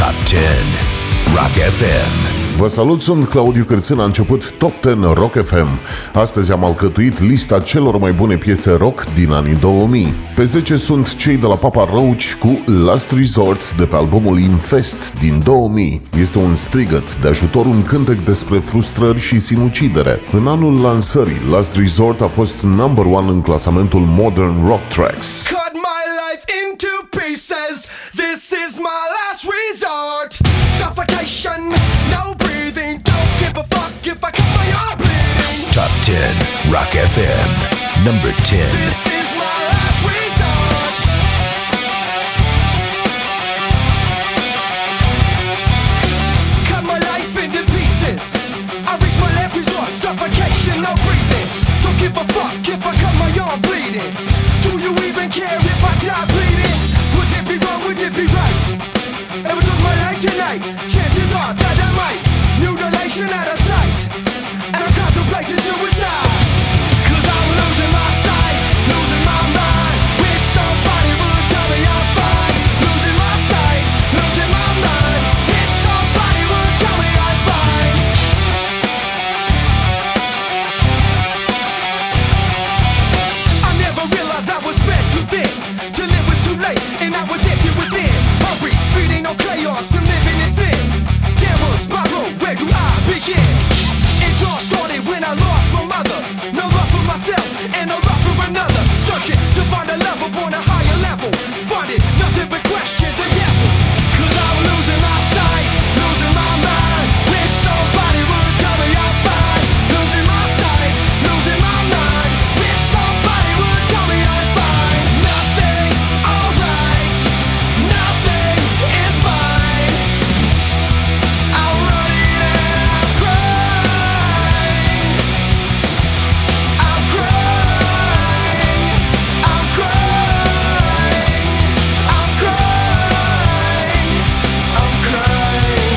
Top 10 Rock FM. Vă salut, sunt Claudiu Cârțân, a început Top 10 Rock FM. Astăzi am alcătuit lista celor mai bune piese rock din anii 2000. Pe 10 sunt cei de la Papa Roach cu Last Resort de pe albumul Infest din 2000. Este un strigăt de ajutor, un cântec despre frustrări și sinucidere. În anul lansării, Last Resort a fost number 1 în clasamentul Modern Rock Tracks. Cut my life into pieces. This is my last resort. Suffocation, no breathing. Don't give a fuck if I cut my arm bleeding. Top 10 Rock FM. Number 10. This is my last resort. Cut my life into pieces. I reach my last resort. Suffocation, no breathing. Don't give a fuck if I cut my arm bleeding. Do you even care if I die bleeding? Would it be wrong? Would it be right? Ever took my life tonight? Chances are that I might. Mutilation out of sight. And I'm contemplating suicide. Cause I'm losing my sight, losing my mind. Wish somebody would tell me I'm fine. Losing my sight, losing my mind. Wish somebody would tell me I'm fine. I never realized I was spread too thin, till it was too late and I was empty within. Hungry, feeding on chaos and living in sin. Downward spiral, where do I begin? It all started when I lost my mother. No love for myself and no love for another. Searching to find a love upon a higher level. Finding nothing but questions and devils. Cause I'm losing my sight, losing my mind. Wish somebody would tell me I'm fine. Losing my sight, losing my mind. Wish somebody would tell me I'm fine. Nothing's alright, nothing is fine. I'm running and I'm crying. I'm crying, I'm crying, I'm crying, I'm crying.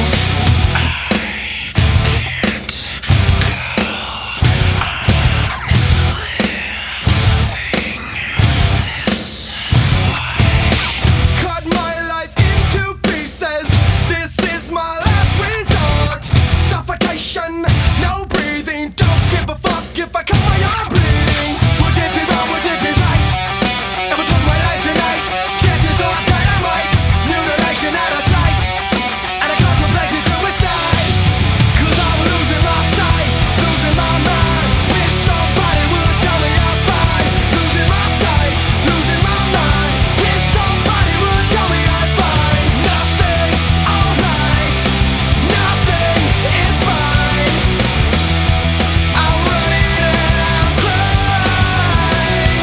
Cut my life into pieces. This is my last resort. Suffocation, no breathing. Don't give a fuck if I cut my arm bleeding. Would it be wrong? Would it be right? Ever took my life tonight? Chances are that I might. Mutilation out of sight. And I contemplate suicide. Cause I'm losing my sight, losing my mind. Wish somebody would tell me I'm fine. Losing my sight, losing my mind. Wish somebody would tell me I'm fine. Nothing's alright, nothing is fine. I'm running and I'm crying.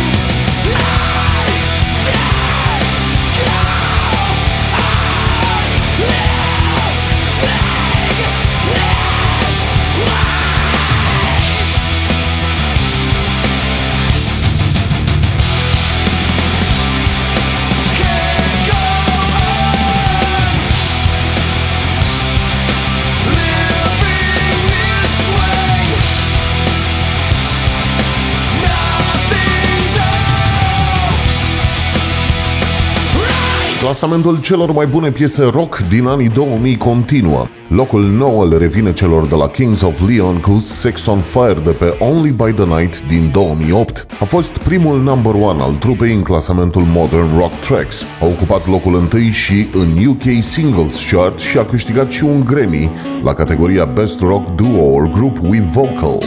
Can't go on living this way. Nothing's alright. Clasamentul celor mai bune piese rock din anii 2000 continuă. Locul 9 le revine celor de la Kings of Leon cu Sex on Fire de pe Only by the Night din 2008. A fost primul number 1 al trupei în clasamentul Modern Rock Tracks. A ocupat locul 1 și în UK Singles Chart și a câștigat și un Grammy la categoria Best Rock Duo or Group with Vocal.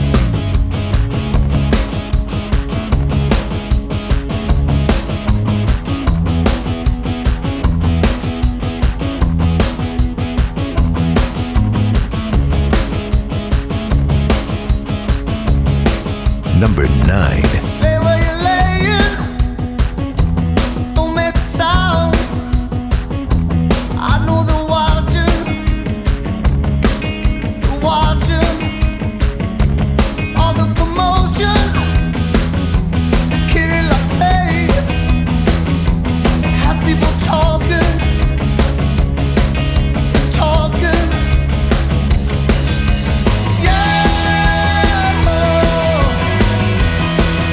Number 9. Lay where you're laying, don't make a sound. I know they're watching, all the commotion. The kid like hey, has people talking, talking. Yeah.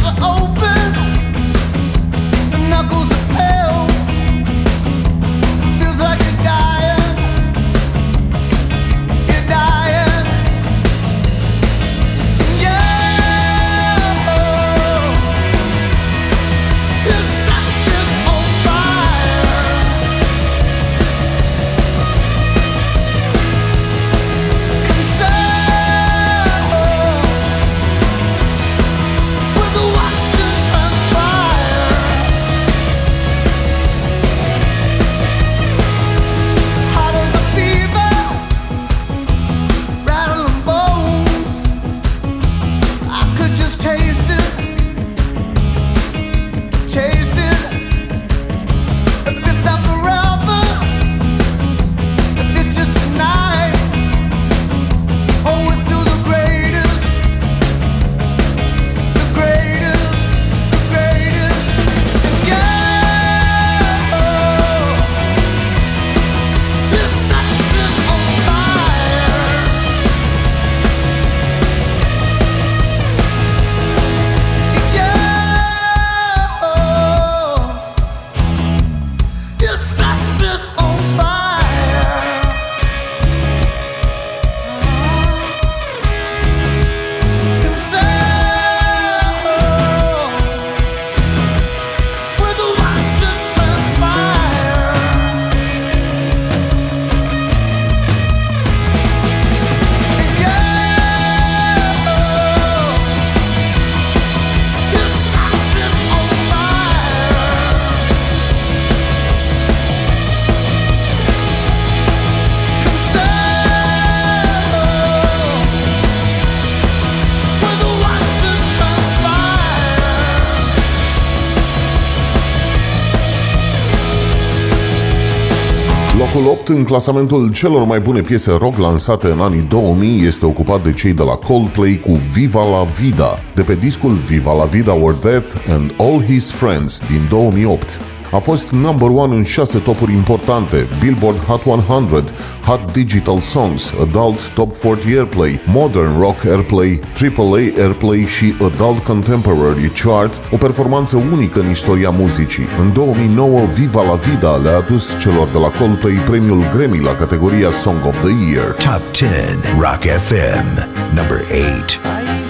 Locul 8 în clasamentul celor mai bune piese rock lansate în anii 2000 este ocupat de cei de la Coldplay cu Viva la Vida, de pe discul Viva la Vida or Death and All His Friends din 2008. A fost number one în 6 topuri importante: Billboard Hot 100, Hot Digital Songs, Adult Top 40 Airplay, Modern Rock Airplay, AAA Airplay și Adult Contemporary Chart, o performanță unică în istoria muzicii. În 2009, Viva la Vida le-a adus celor de la Coldplay premiul Grammy la categoria Song of the Year. Top 10 Rock FM, number 8.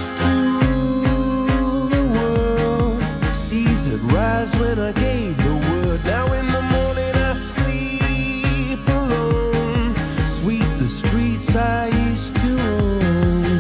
When I gave the word, now in the morning I sleep alone. Sweep the streets I used to own.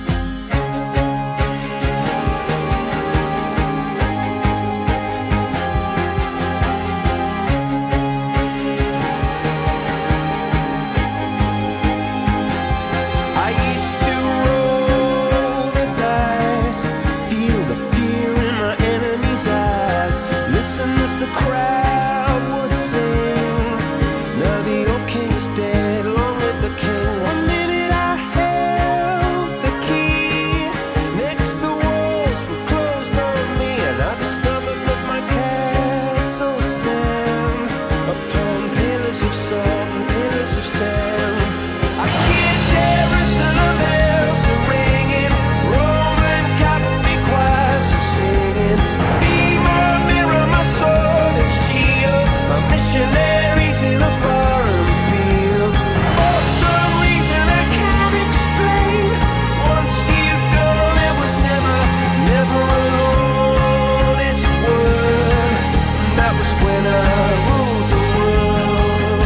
I used to roll the dice, feel the fear in my enemy's eyes. Listen as the crowd would sing. Now the old king is dead, long live the king. One minute I held the key, next the walls were closed on me, and I discovered that my castle stand upon pillars of salt and pillars of sand. I hear Jerusalem bells are ringing, Roman cavalry choirs are singing. Be my mirror, my sword and shield, my missionaries in a foreign field. For some reason I can't explain, once you've gone it was never, never an honest word. And that was when I ruled the world.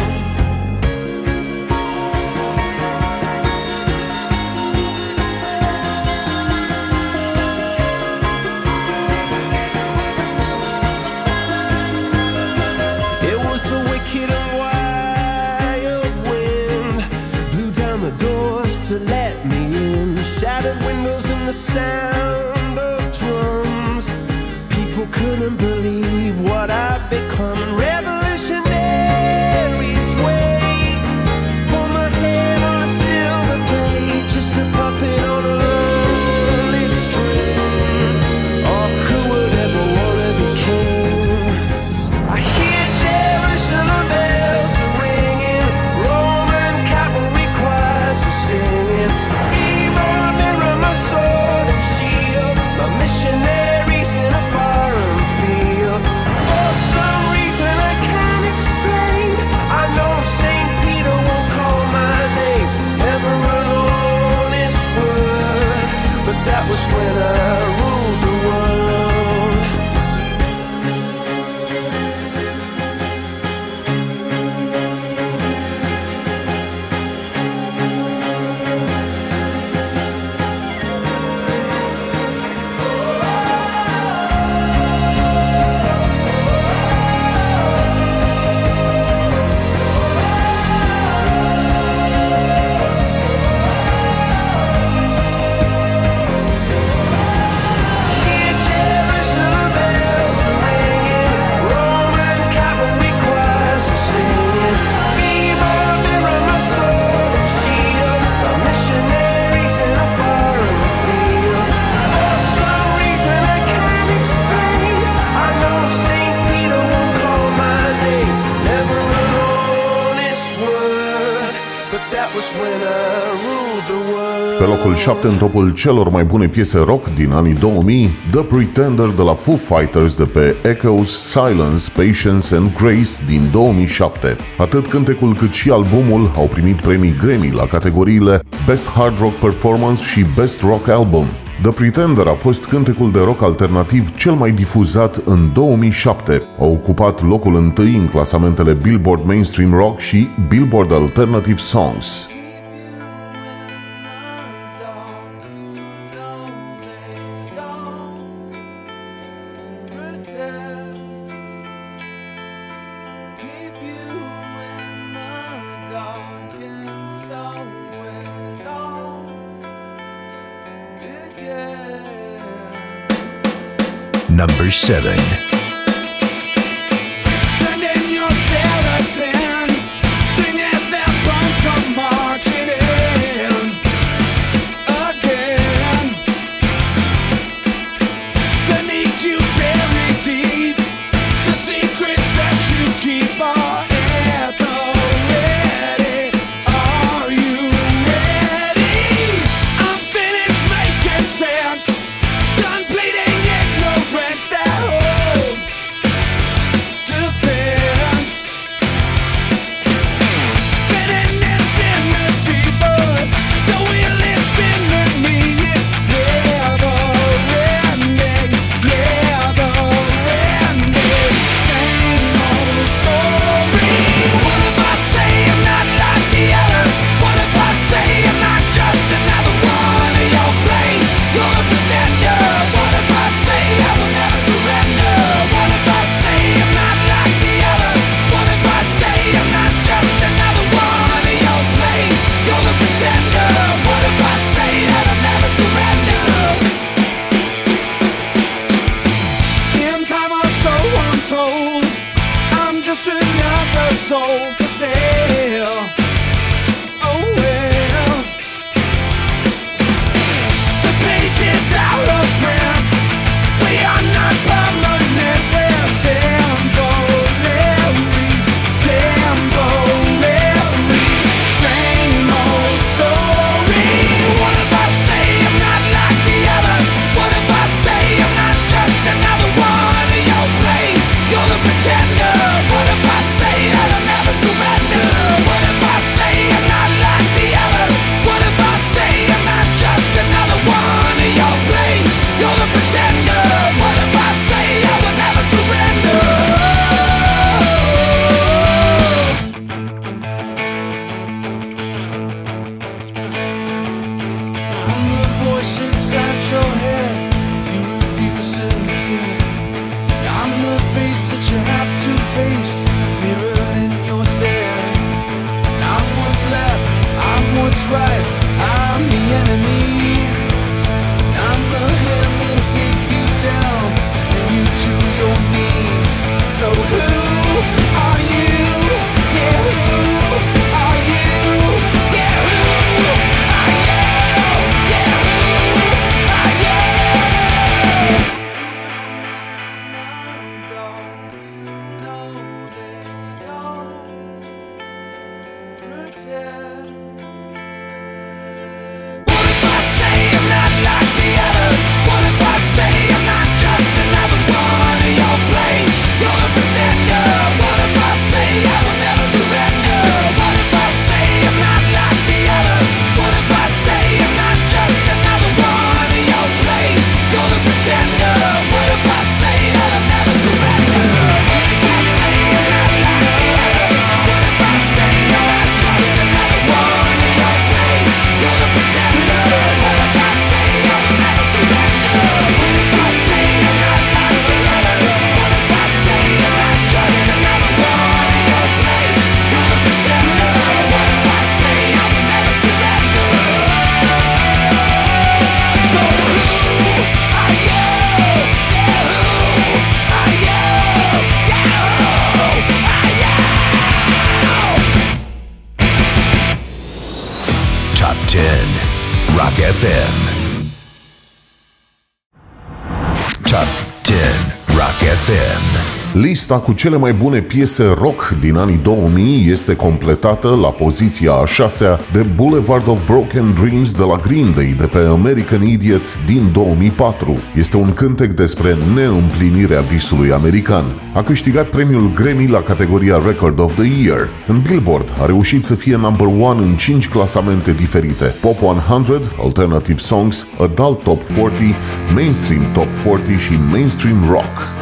It was the wicked and wild wind, blew down the doors to let me in, shattered windows and the sound of drums. People couldn't believe what I'd become, and revolutionaries wait for my head on a silver plate, just a puppet on a lonely string. Oh, who would ever want to be king? I hear Jerusalem bells are ringing, Roman cavalry choirs are singing. Be my mirror, my sword and shield, my missionaries in when I ruled the world. Here Jerusalem bells are ringing, Roman cavalry choirs are singing. Be my mirror, my sword and shield, my missionaries in a foreign field. For some reason I can't explain, I know St. Peter won't call my name. Never an honest word, but that was when I ruled the world. Pe locul 7 în topul celor mai bune piese rock din anii 2000, The Pretender de la Foo Fighters de pe Echoes, Silence, Patience and Grace din 2007. Atât cântecul cât și albumul au primit premii Grammy la categoriile Best Hard Rock Performance și Best Rock Album. The Pretender a fost cântecul de rock alternativ cel mai difuzat în 2007. A ocupat locul întâi în clasamentele Billboard Mainstream Rock și Billboard Alternative Songs. Number 7. Send in your skeletons, sing as their bones come marching in again. The need you bury deep, the secrets that you keep are at the ready. Are you ready? I'm finished making sense, done bleeding ignorance that hope FM. Top 10 Rock FM. Lista cu cele mai bune piese rock din anii 2000 este completată la poziția a 6-a de Boulevard of Broken Dreams de la Green Day de pe American Idiot din 2004. Este un cântec despre neîmplinirea visului american. A câștigat premiul Grammy la categoria Record of the Year. În Billboard a reușit să fie number 1 în 5 clasamente diferite: Pop 100, Alternative Songs, Adult Top 40, Mainstream Top 40 și Mainstream Rock.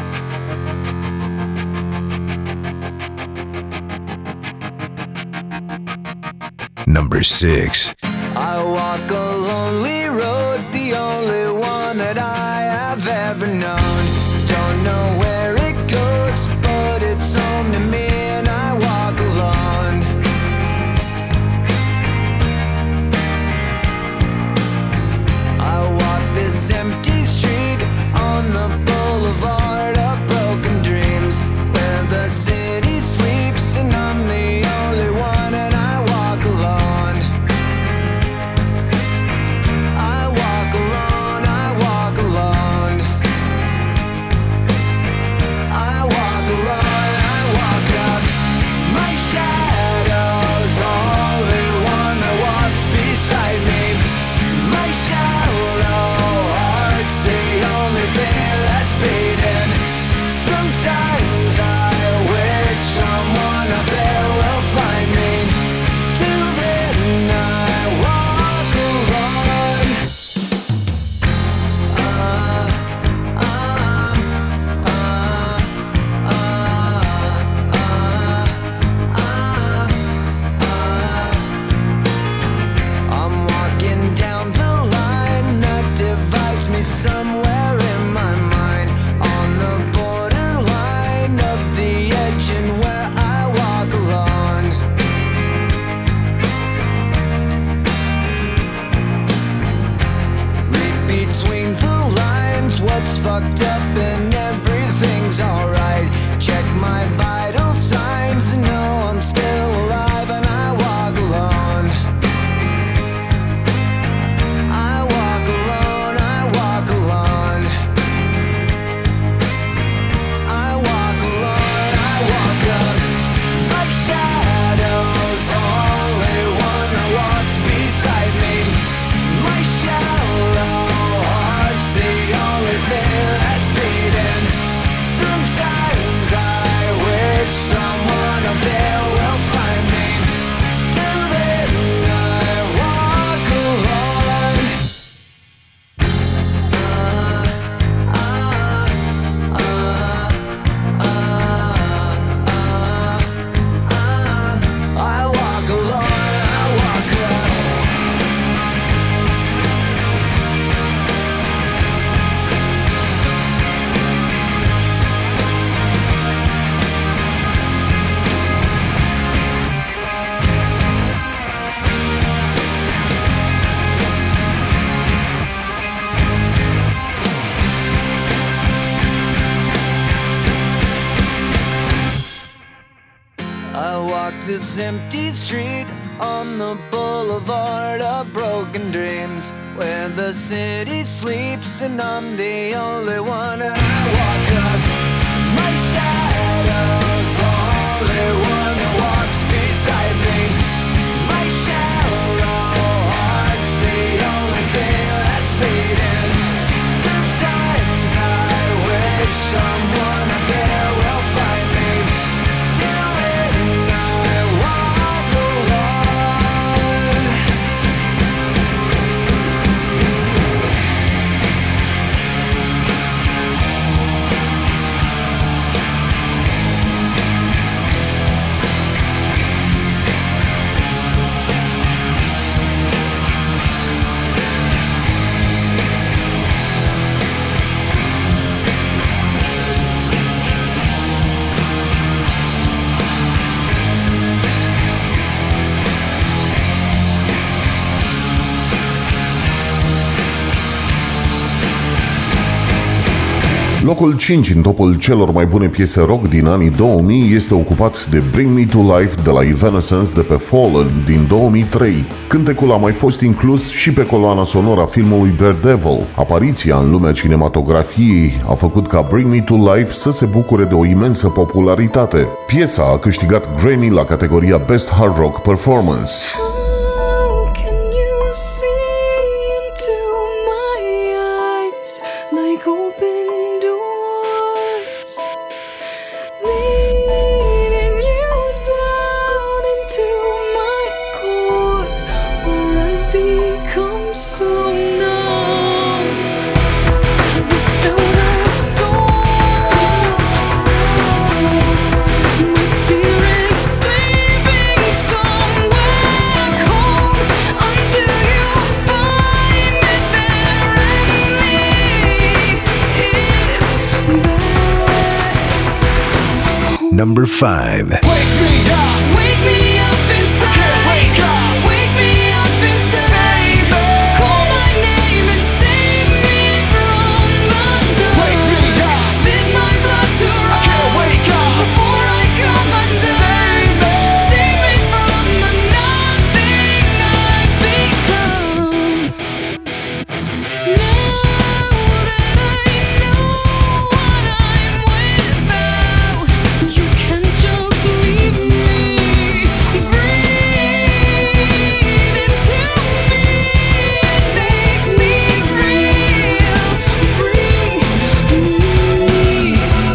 Number 6. I walk a lonely road, the only one that I have ever known. Don't know where it goes, but it's home to me, and I walk alone. I walk this empty street on the boulevard of broken dreams, where the city sleeps and I'm the only one, and I walk alone. I walk alone, I walk alone. I walk alone, I walk up. My shadow's only one that walks beside me. My shallow heart's the only thing that's beating. Sometimes I wish someone up there will find me. Till then I walk alone. I'm walking down the line that divides me somewhere in my mind, on the borderline of the edge and where I walk alone. Read between the lines what's fucked up and everything's alright. Check my vital signs and know I'm still alive, and I walk alone. I walk alone, I walk alone. I walk alone, I walk up. My shadow's only one that walks beside me. My shallow heart's the only thing that's beating. Sometimes I wish someone up there will find me. Till then I walk alone. I walk alone, I walk alone. I walk this empty street on the boulevard of broken dreams, where the city sleeps and I'm the only one, and I walk up. My shadow's only one that walks beside me. My shallow heart's the only thing that's beating. Sometimes I wish someone up there will find me. Till then I walk alone. Locul 5 în topul celor mai bune piese rock din anii 2000 este ocupat de Bring Me to Life de la Evanescence de pe Fallen din 2003. Cântecul a mai fost inclus și pe coloana sonoră a filmului Daredevil. Apariția în lumea cinematografiei a făcut ca Bring Me to Life să se bucure de o imensă popularitate. Piesa a câștigat Grammy la categoria Best Hard Rock Performance. How can you see into my eyes like open doors, leading you down into my core, where I become so numb without a soul. My spirit sleeping somewhere cold until you find it there and lead it back. Number 5. Wake me up, Wake me up inside. can't wake up. Wake me up inside. Call my name and save me from the dark. Wake me up, Bid my blood to run can't wake up. before I come undone. Save me from the nothing I've become. Now that I know what I'm without, you can't just leave me. Breathe into me, make me real. Bring me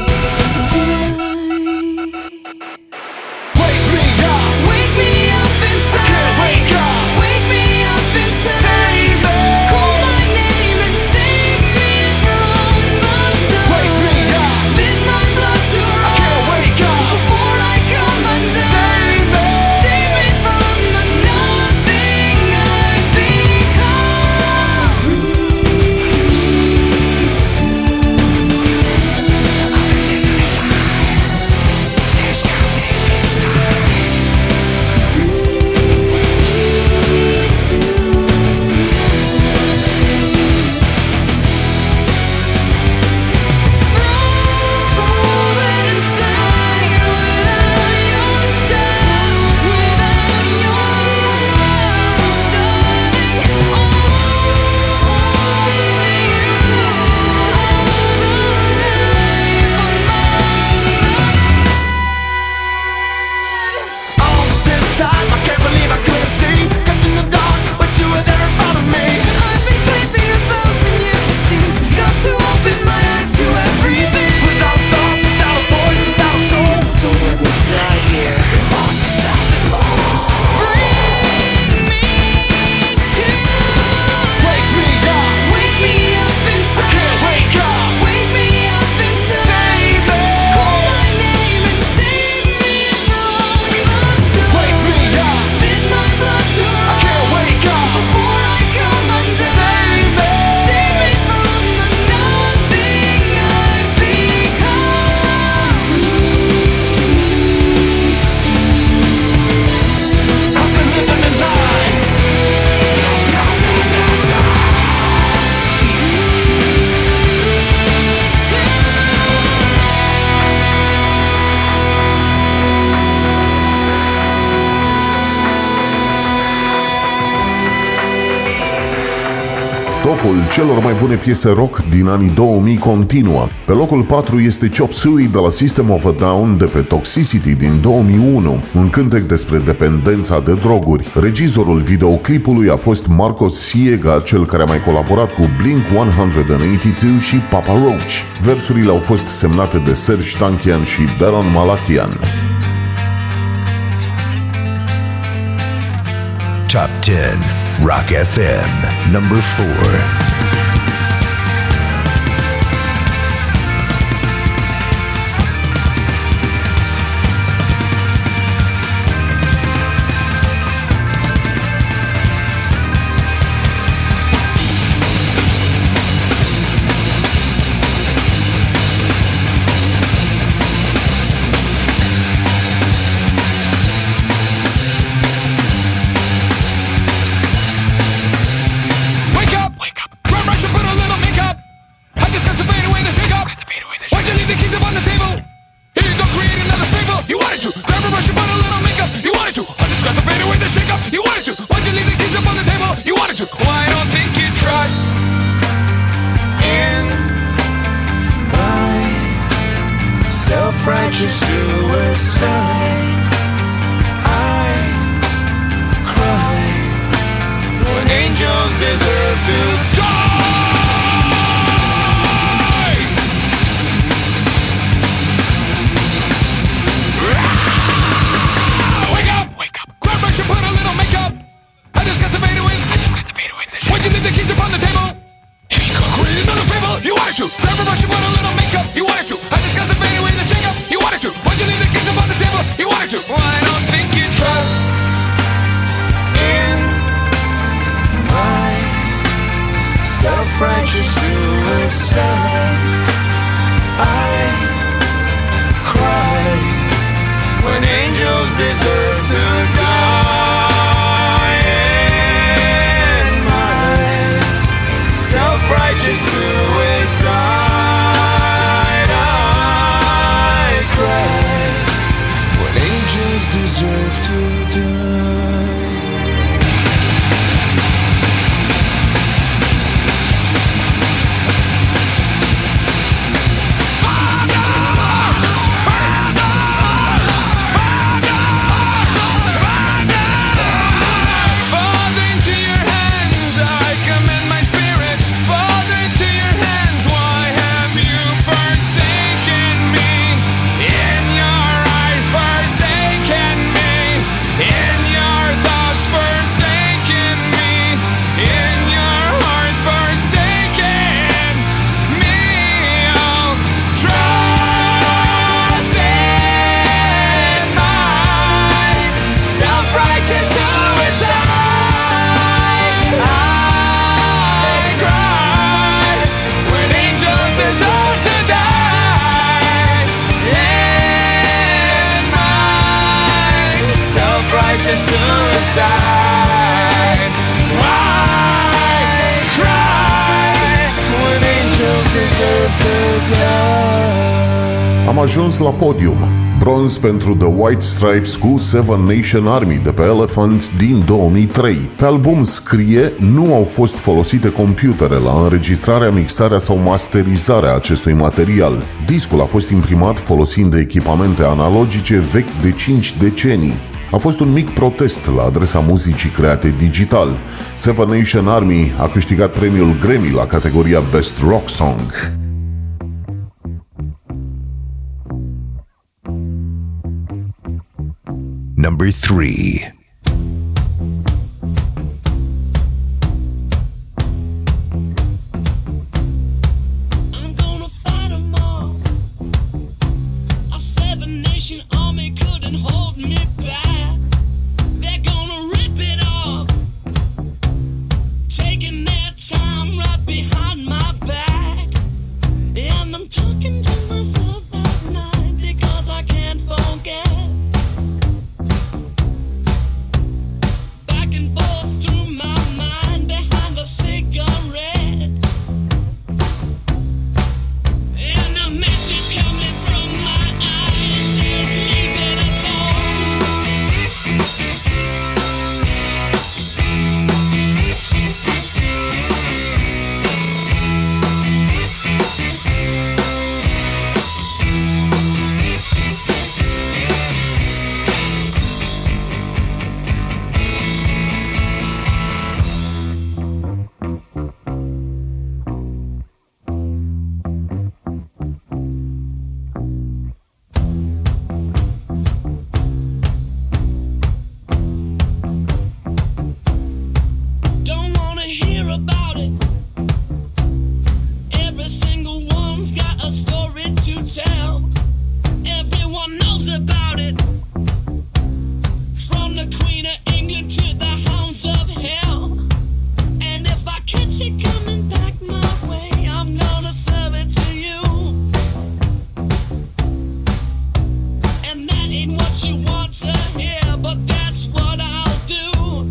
tonight. Wake me up, Wake me up inside. can't wake up. Wake me up inside. Call my name and save me from the dark. Wake me up, Bid my blood to run can't wake up. before I come undone. Save me from the nothing I've frozen inside without your touch, without your love, darling. Only you, All this time I can't believe I couldn't see. Got in the dark, but you were there in front of me. I've been sleeping 1,000 years, it seems. Got to open my eyes to everything. Without thought, without a voice, without a soul. So when we die here, lost without the more. Bring me to Wake me up, Wake me up inside. can't wake up. Wake me up inside. Call my name and save me from the dark. Wake me up, Bid my blood to run can't wake up. before I come undone. Save me from the nothing I've become. I've been living a lie. There's nothing outside. Topul celor mai bune piese rock din anii 2000 continuă. Pe locul 4 este Chop Suey de la System of a Down de pe Toxicity din 2001, un cântec despre dependența de droguri. Regizorul videoclipului a fost Marcos Siega, cel care a mai colaborat cu Blink-182 și Papa Roach. Versurile au fost semnate de Serj Tankian și Daron Malakian. Top 10. Rock FM. Number 4. Wake up, self-righteous suicide. I cry when angels deserve to die. Wake up! Wake up! Grab brush and put a little makeup. I discussed the fade away. Why'd you leave the keys upon the table? Create another fable. You wanted to. Grab a brush and put a little makeup. You wanted to. I discussed the fade away, the shake up. You wanted to. Why'd you leave the keys upon the table? You wanted to. Well, I don't think you trust in my self-righteous suicide. I cry when angels deserve to die. In my self-righteous suicide, I cry when angels deserve to die. Father, into your hands I commend my spirit. Father, into your hands, why have you forsaken me? In your eyes, forsaken me. In your thoughts, forsaken me. In your heart, forsaken me. Oh, trust in my self-righteous suicide. I cry when angels deserve to die. In my self-righteous suicide, I cry when angels deserve to die. Am ajuns la podium. Bronz pentru The White Stripes cu Seven Nation Army de pe Elephant din 2003. Pe album scrie: nu au fost folosite computere la înregistrarea, mixarea sau masterizarea acestui material. Discul a fost imprimat folosind echipamente analogice vechi de 5 decenii. A fost un mic protest la adresa muzicii create digital. Seven Nation Army a câștigat premiul Grammy la categoria Best Rock Song. Number 3. I'm gonna fight 'em all. A Seven Nation Army couldn't hold me back. They're gonna rip it off, taking their time right behind my back. And I'm talking to myself at night because I can't forget. Back and forth through my mind behind a cigarette. And a message coming from my eyes says, leave it alone. Don't wanna hear about it. Every single one's got a story to tell. Everyone knows about it. From the Queen of England to the hounds of hell. And if I catch it coming back my way, I'm gonna serve it to you. And that ain't what you want to hear, but that's what I'll do.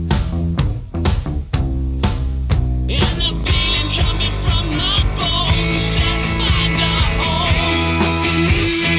And the feeling coming from my bones says find a home.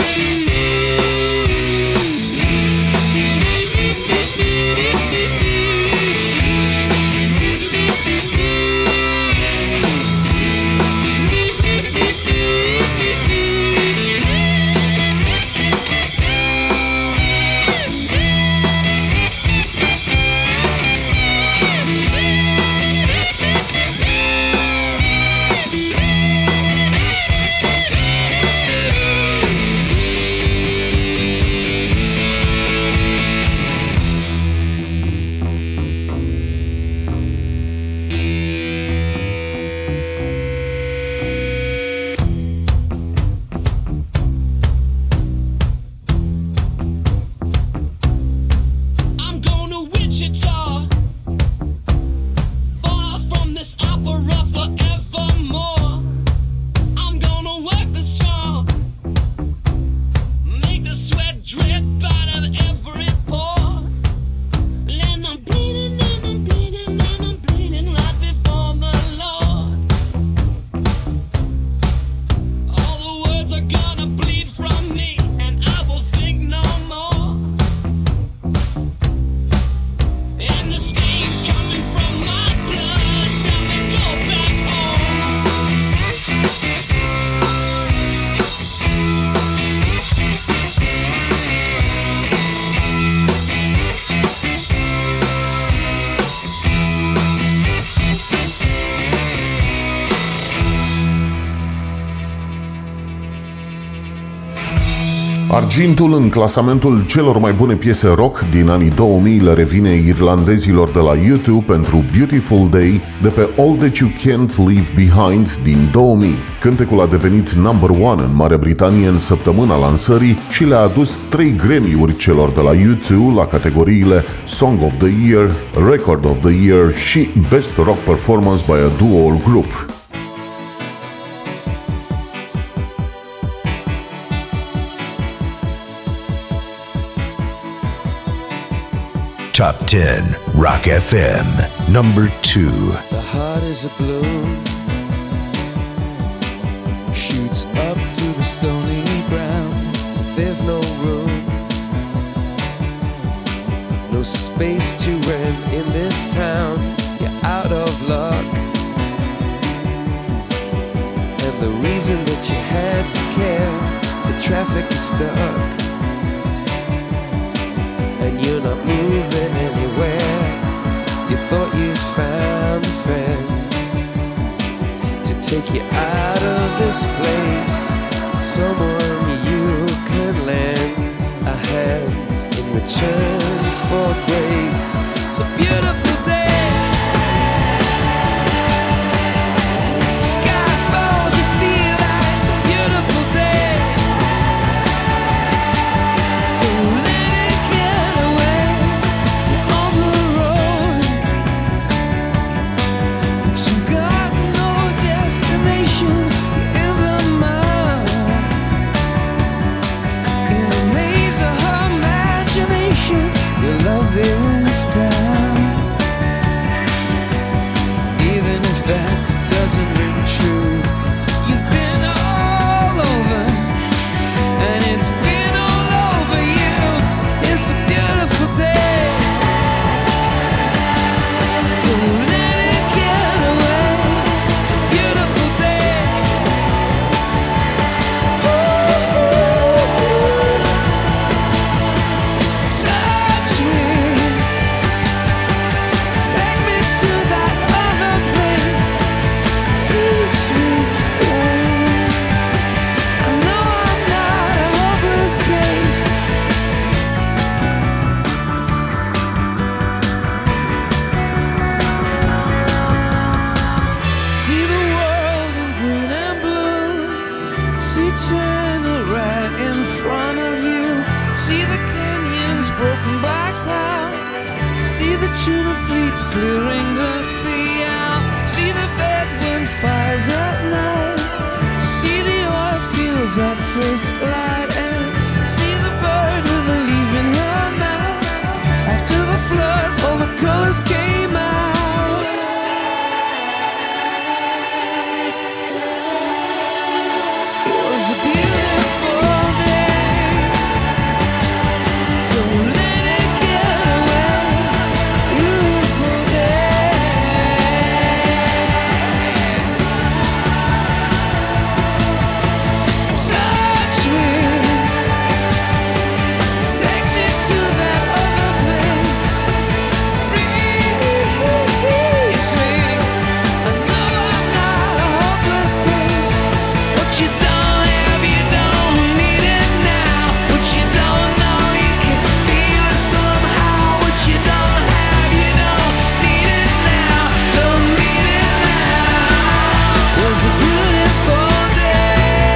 Argintul în clasamentul celor mai bune piese rock din anii 2000 le revine irlandezilor de la YouTube pentru Beautiful Day de pe All That You Can't Leave Behind din 2000. Cântecul a devenit number one în Marea Britanie în săptămâna lansării și le-a adus 3 Grammy-uri celor de la U2 la categoriile Song of the Year, Record of the Year și Best Rock Performance by a Duo or Group. Top 10 Rock FM number 2. The heart is a balloon, shoots up through the stony ground. There's no room, no space to rent in this town. You're out of luck, and the reason that you had to care, the traffic is stuck, and you're not moving anywhere. You thought you found a friend to take you out of this place, someone you could lend a hand in return for grace. It's a beautiful day. Sky falls, you feel like it's a beautiful day. Don't let it get away. You're on the road, but you've got no destination. You're in the mud, in a maze of her imagination. Your love is down, even if that doesn't ring true. You've been all over, and it's been all over you. It's a beautiful day. Don't let it get away. It's a beautiful day. Touch me, take me to that other place. Teach me, I know I'm not a hopeless case. See the world in green and blue. See China right in front of you. See the canyons broken by cloud. See the tuna fleets clearing the sea out. See the bedroom fires at night. See the oil fields at first light. And see the bird with a leaf in her mouth. After the flood, all the colors came out. It was a beautiful day. Don't let it get away. Beautiful day. Touch me, take me to that other place. Reach me, I know I'm not a hopeless case. What you don't have, you don't need it now. What you don't know, you can feel it somehow. What you don't have, you don't need it now. Don't need it now. It was a beautiful day.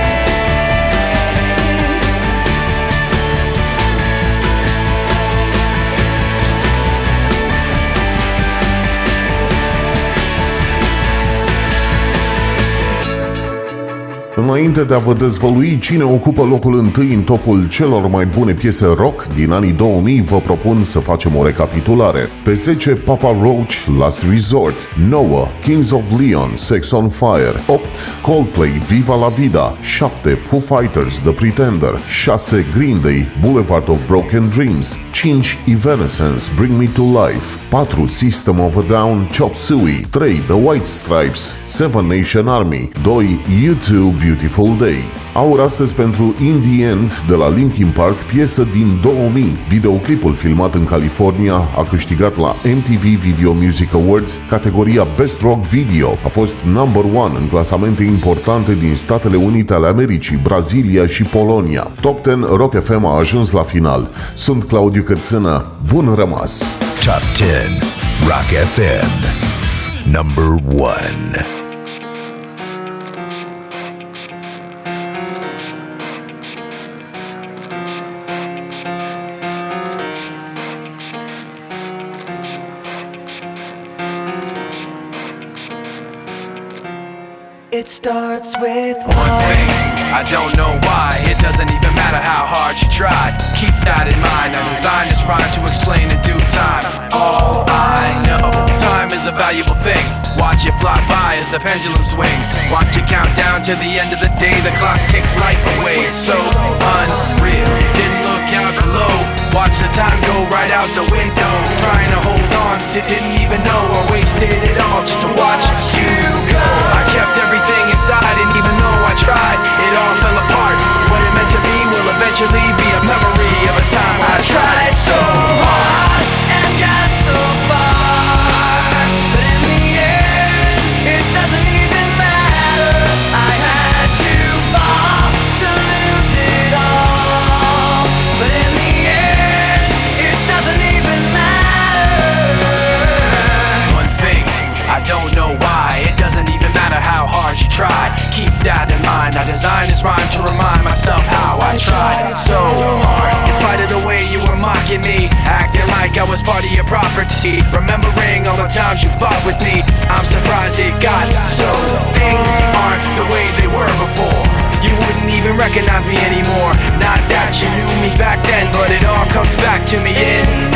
Înainte de a vă dezvălui cine ocupă locul întâi în topul celor mai bune piese rock din anii 2000, vă propun să facem o recapitulare. Pe 10, Papa Roach, Last Resort. 9, Kings of Leon, Sex on Fire. 8, Coldplay, Viva la Vida. 7, Foo Fighters, The Pretender. 6, Green Day, Boulevard of Broken Dreams. 5, Evanescence, Bring Me to Life. 4, System of a Down, Chop Suey. 3, The White Stripes, Seven Nation Army. 2, U2, Beautiful Day. Aur astăzi pentru In The End de la Linkin Park, piesă din 2000. Videoclipul filmat în California a câștigat la MTV Video Music Awards categoria Best Rock Video. A fost number one în clasamente importante din Statele Unite ale Americii, Brazilia și Polonia. Top 10 Rock FM a ajuns la final. Sunt Claudiu Cărțână. Bun rămas! Top 10 Rock FM. Number 1. It starts with One thing, I don't know why. It doesn't even matter how hard you try. Keep that in mind. I designed this rhyme to explain in due time. All I know, time is a valuable thing. Watch it fly by as the pendulum swings. Watch it count down to the end of the day. The clock takes life away. It's so unreal. Didn't look out below. Watch the time go right out the window. Trying to hold on to didn't even know I wasted it all just to watch you go. I kept everything inside, and even though I tried, it all fell apart. What it meant to be will eventually be a memory of a time when I tried so hard and got so far, but in the end, it doesn't even matter. I had to fall to lose it all, but in the end, it doesn't even matter. One thing, I don't know why. It doesn't even matter how hard you try. Keep that in mind. I designed this rhyme to remind myself how I tried so hard. In spite of the way you were mocking me, acting like I was part of your property, remembering all the times you fought with me, I'm surprised it got so. Things aren't the way they were before. You wouldn't even recognize me anymore. Not that you knew me back then, but it all comes back to me in